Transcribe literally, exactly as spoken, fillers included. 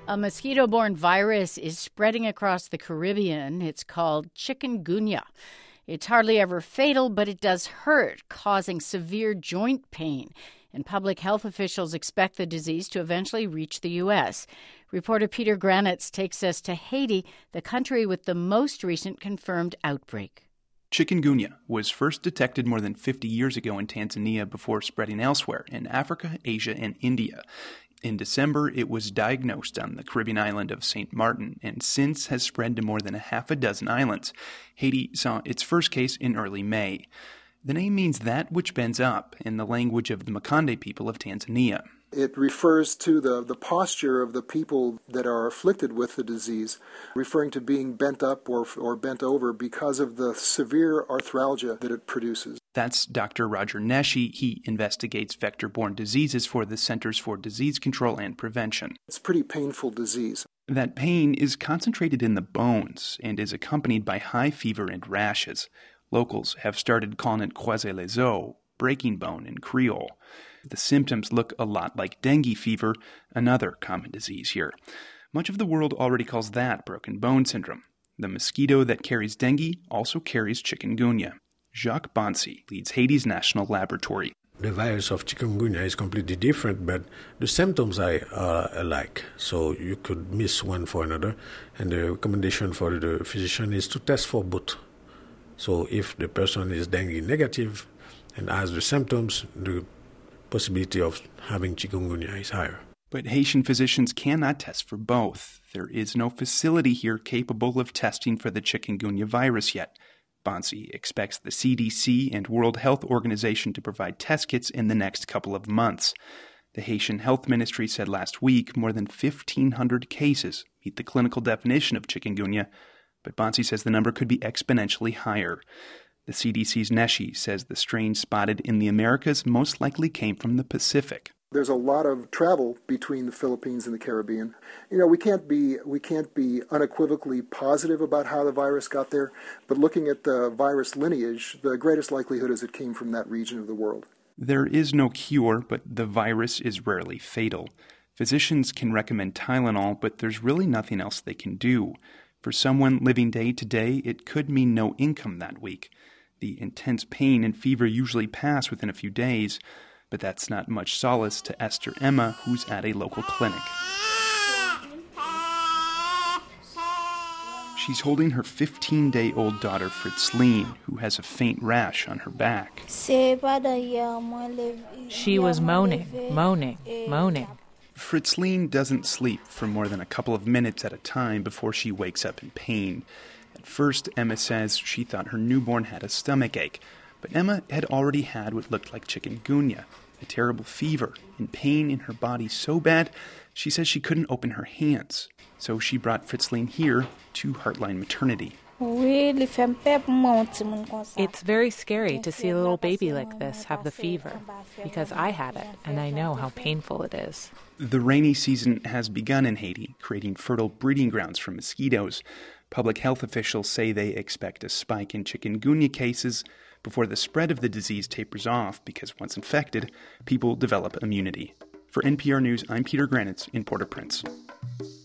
A mosquito-borne virus is spreading across the Caribbean. It's called chikungunya. It's hardly ever fatal, but it does hurt, causing severe joint pain. And public health officials expect the disease to eventually reach the U S. Reporter Peter Granitz takes us to Haiti, the country with the most recent confirmed outbreak. Chikungunya was first detected more than fifty years ago in Tanzania before spreading elsewhere in Africa, Asia, and India. In December, it was diagnosed on the Caribbean island of Saint Martin and since has spread to more than a half a dozen islands. Haiti saw its first case in early May. The name means that which bends up in the language of the Makonde people of Tanzania. It refers to the, the posture of the people that are afflicted with the disease, referring to being bent up or, or bent over because of the severe arthralgia that it produces. That's Doctor Roger Neshi. He investigates vector-borne diseases for the Centers for Disease Control and Prevention. It's a pretty painful disease. That pain is concentrated in the bones and is accompanied by high fever and rashes. Locals have started calling it croiser les os, breaking bone in Creole. The symptoms look a lot like dengue fever, another common disease here. Much of the world already calls that broken bone syndrome. The mosquito that carries dengue also carries chikungunya. Jacques Bonsi leads Haiti's national laboratory. The virus of chikungunya is completely different, but the symptoms are uh, alike. So you could miss one for another, and the recommendation for the physician is to test for both. So if the person is dengue negative and has the symptoms, the possibility of having chikungunya is higher. But Haitian physicians cannot test for both. There is no facility here capable of testing for the chikungunya virus yet. Bonsi expects the C D C and World Health Organization to provide test kits in the next couple of months. The Haitian Health Ministry said last week more than fifteen hundred cases meet the clinical definition of chikungunya, but Bonsi says the number could be exponentially higher. The C D C's Neshi says the strain spotted in the Americas most likely came from the Pacific. There's a lot of travel between the Philippines and the Caribbean. You know, we can't be we can't be unequivocally positive about how the virus got there, but looking at the virus lineage, the greatest likelihood is it came from that region of the world. There is no cure, but the virus is rarely fatal. Physicians can recommend Tylenol, but there's really nothing else they can do. For someone living day to day, it could mean no income that week. The intense pain and fever usually pass within a few days, but that's not much solace to Esther Emma, who's at a local clinic. She's holding her fifteen-day-old daughter, Fritzline, who has a faint rash on her back. She was moaning, moaning, moaning. Fritzline doesn't sleep for more than a couple of minutes at a time before she wakes up in pain. At first, Emma says she thought her newborn had a stomach ache, but Emma had already had what looked like chikungunya, a terrible fever and pain in her body so bad she says she couldn't open her hands. So she brought Fritzline here to Heartline Maternity. It's very scary to see a little baby like this have the fever, because I had it, and I know how painful it is. The rainy season has begun in Haiti, creating fertile breeding grounds for mosquitoes. Public health officials say they expect a spike in chikungunya cases before the spread of the disease tapers off because once infected, people develop immunity. For N P R News, I'm Peter Granitz in Port-au-Prince.